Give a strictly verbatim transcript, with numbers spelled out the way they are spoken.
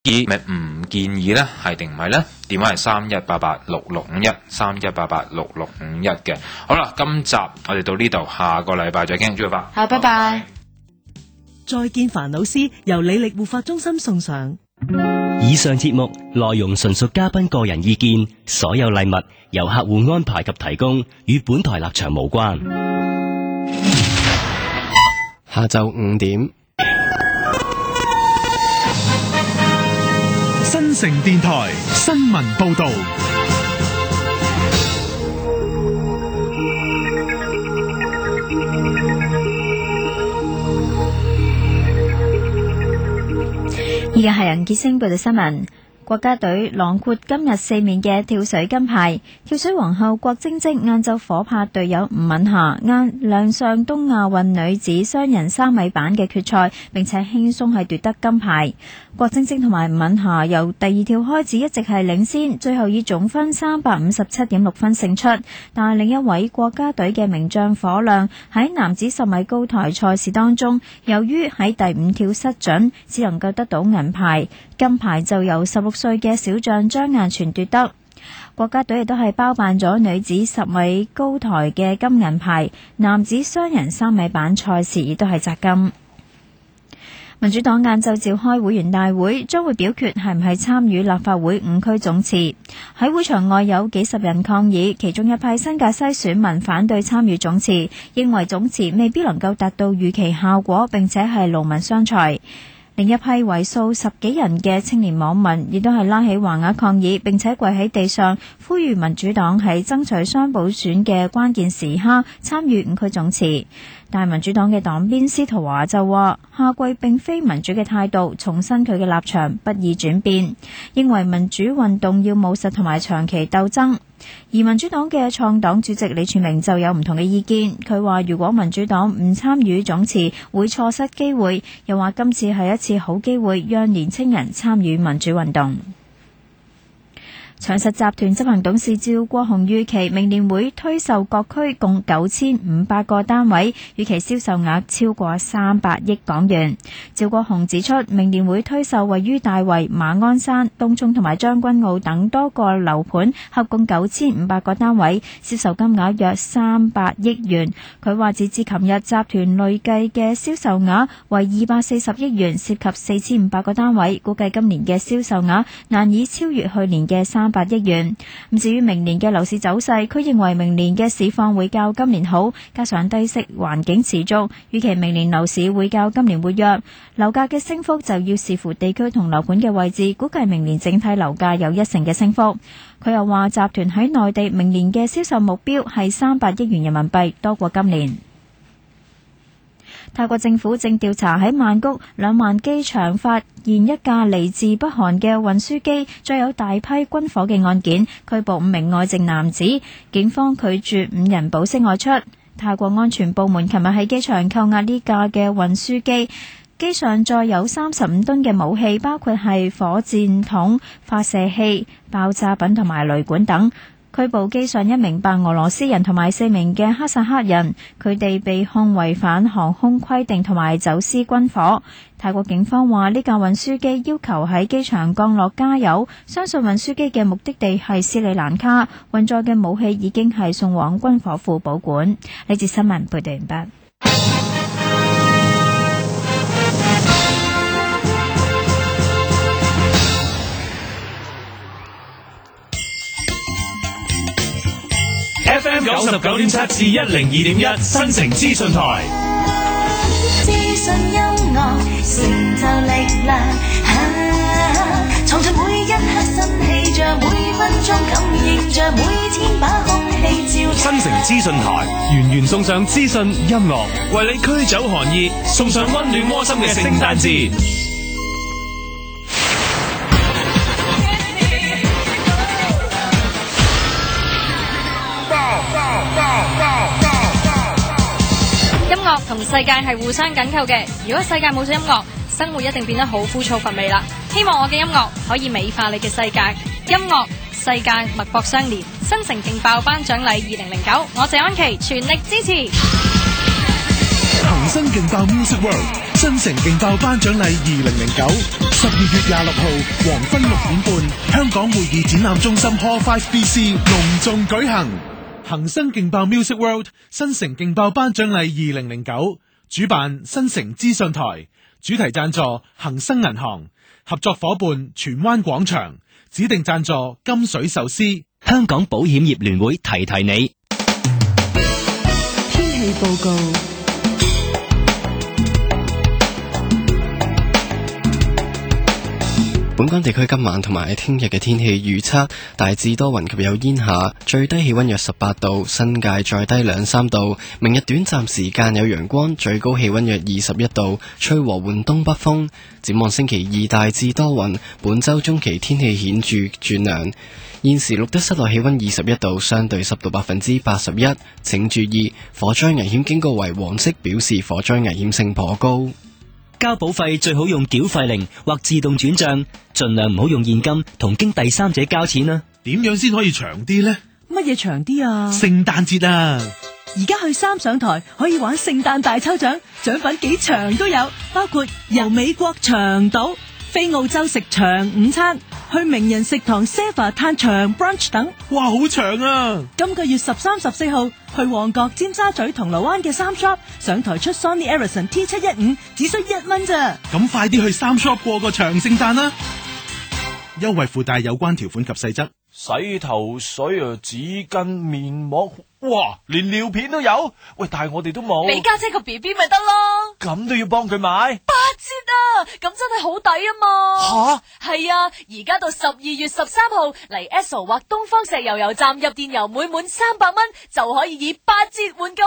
議咪唔建議呢？係定唔係呢？電話係三一八八六六五一三一八八六六五一嘅。好啦，今集我哋到呢度，下個禮拜再傾，祝發。 好，拜拜。 再見煩惱絲由理力護髮中心送上。 以上節目內容純屬嘉賓個人意見，所有禮物由客戶安排及提供，與本台立場無關。 下晝五點， 新城電台新聞報道。 而家係楊潔星報道新聞。國家隊囊括今日四面嘅跳水金牌，跳水皇后郭晶晶晏晝火拍隊友吳敏霞晏亮相東亞運女子雙人三米板嘅決賽，並且輕鬆係奪得金牌。郭晶晶同埋吳敏霞由第二跳開始一直係領先，最後以總分三百五十七點六分勝出。但係另一位國家隊嘅名將火亮喺男子十米高台賽事當中，由於喺第五跳失準，只能夠得到銀牌，金牌就由十六歲嘅小將張雁全奪得。國家隊亦都係包辦咗女子十米高台嘅金銀牌，男子雙人三米板賽事亦都係摘金。民主黨晏晝召開會員大會，將會表決係唔係參與立法會五區總辭。喺會場外有幾十人抗議，其中一批新界西選民反對參與總辭，認為總辭未必能夠達到預期效果，並且係勞民傷財。另一批為數十幾人嘅青年網民亦都係拉起橫額抗議，並且跪喺地上呼籲民主黨喺爭取雙補選嘅關鍵時刻參與五區總辭。但民主黨嘅黨鞭司徒華就話下跪並非民主嘅態度，重申佢嘅立場不易轉變，認為民主運動要務實同埋長期鬥爭。而民主黨嘅創黨主席李柱銘就有唔同嘅意見，佢話如果民主黨唔參與總辭會錯失機會，又話今次係一次好機會讓年青人參與民主運動。長實集團執行董事趙國雄預期明年會推售各區共九千五百個單位，預期銷售額超過三百億港元。趙國雄指出，明年會推售位於大圍、馬鞍山、東涌同埋將軍澳等多個樓盤，合共九千五百個單位，銷售金額約三百億元。佢話截至琴日，集團累計嘅銷售額為二百四十億元，涉及四千五百個單位，估計今年嘅銷售額難以超越去年嘅三百億元。咁至於明年嘅樓市走勢，佢認為明年嘅市況會較今年好，加上低息環境持續，預期明年樓市會較今年活躍。樓價嘅升幅就要視乎地區同樓盤嘅位置，估計明年整體樓價有一成嘅升幅。佢又話集團喺內地明年嘅銷售目標係三百億元人民幣，多過今年。泰國政府正調查喺曼谷兩萬機場發現一架嚟自北韓嘅運輸機載有大批軍火嘅案件，拘捕五名外籍男子，警方拒絕五人保釋外出。泰國安全部門琴日喺機場扣押呢架嘅運輸機，機上載有三十五噸嘅武器，包括係火箭筒、發射器、爆炸品同埋雷管等。拘捕機上一名白俄羅斯人同埋四名嘅哈薩克人，佢哋被控違反航空規定同埋走私軍火。泰國警方話呢架運輸機要求喺機場降落加油，相信運輸機嘅目的地係斯里蘭卡，運載嘅武器已經係送往軍火庫保管。呢節新聞報道完畢。 F M 九十九點七至一零二點一新城資訊台， 資訊音樂成就力量，創造每一刻新氣象，每分鐘感應着，每天把空氣照新城資訊台源源送上資訊音樂，為你驅走寒意，送上溫暖窩心嘅聖誕節。 音樂同世界係互相緊扣嘅，如果世界冇咗音樂，生活一定變得好枯燥乏味啦。希望我嘅音樂可以美化你嘅世界，音樂世界脈搏相連。新城勁爆頒獎禮二零零九，我謝安琪全力支持。 恒生勁爆 Music World 新城勁爆頒獎禮二零零九，十二月廿六號黃昏六點半，香港會議展覽中心 Hall Five B C 隆重舉行。恒生勁爆 Music World 新城勁爆頒獎禮二零零九，主辦新城資訊台，主題贊助恒生銀行，合作伙伴荃灣廣場，指定贊助金水壽司。 香港保險業聯會提提你。 天氣報告。 本港地區今晚同埋聽日嘅天氣預測，大致多雲及有煙霞，最低氣溫約十八度，新界再低兩三度。明日短暫時間有陽光，最高氣溫約二十一度，吹和緩東北風。展望星期二大致多雲，本周中期天氣顯著轉涼。現時錄得室內氣溫二十一度，相對濕度百分之八十一。請注意，火災危險警告為黃色，表示火災危險性頗高。 交保費最好用繳費靈或自動轉賬，盡量唔好用現金同經第三者交錢啦。 點樣先可以長啲呢？ 乜嘢長啲啊？ 聖誕節啊！ 而家去三上台可以玩聖誕大抽獎，獎品幾長都有，包括由美國長島飛澳洲食長午餐，去名人食堂 Seva 嘆長 brunch 等。 哇，好長啊！ 今個月十三、十四號去旺角、尖沙咀、銅鑼灣嘅三 shop 上台出 Sony Ericsson T 七一五，只需一蚊咋。 咁快啲去三 shop 過個長聖誕啦！優惠附帶有關條款及細則。 洗頭水啊，紙巾、面膜，哇，連尿片都有。喂，但係我哋都冇。 俾家姐個 B B 咪得咯。 咁都要幫佢買？ 八折啊！咁真係好抵啊嘛。吓？係啊，而家到十二月十三號嚟 Esso 或東方石油油站入電油，每滿三百蚊就可以以八折換購。